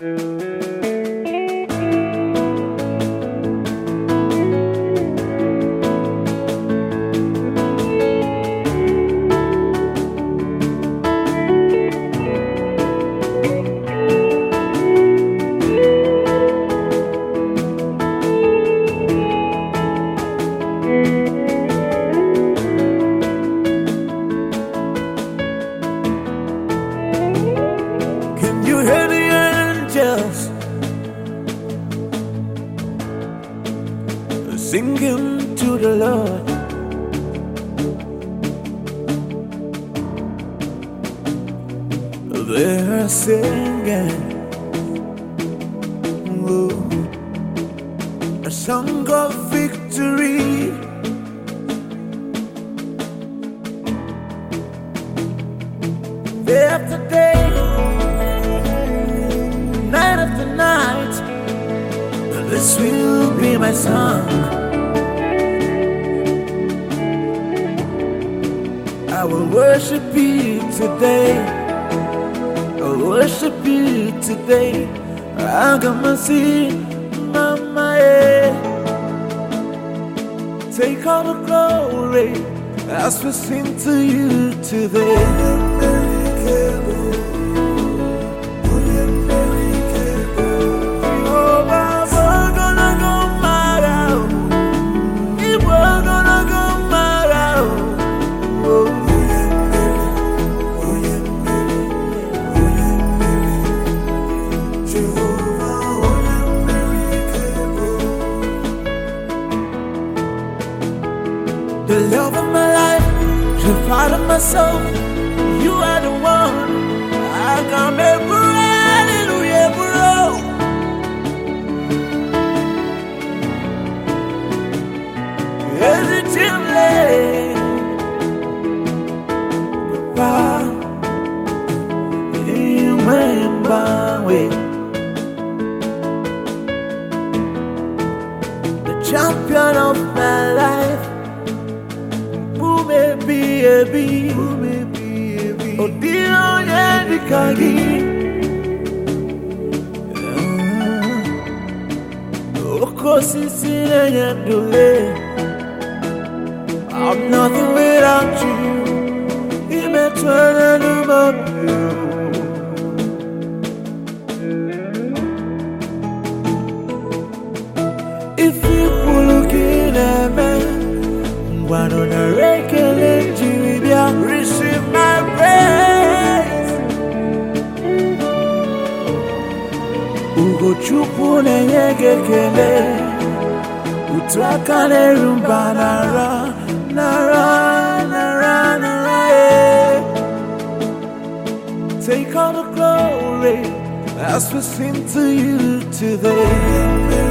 Can you hear the angels singing to the Lord? They're singing, oh, a song of victory. Day after day, night after night, this will be my song. I will worship you today. I will worship you today. I got my seat, mama, yeah. Take all the glory as we sing to you today. The love of my life, the part of my soul, you are the one. I come every hallelujah, bro. Hesitantly, Papa, you remember way. The champion of my life. Baby, oh dear, yeah, the kagi. Oh, cause it's in a delay. I'm nothing without you. You may turn and about you. If you look in a man, why don't I recollect you? Receive my praise. Ugo chupu nenyege kele, utakane rumba nara, nara, nara, nara, yeah. Take all the glory as we sing to you today.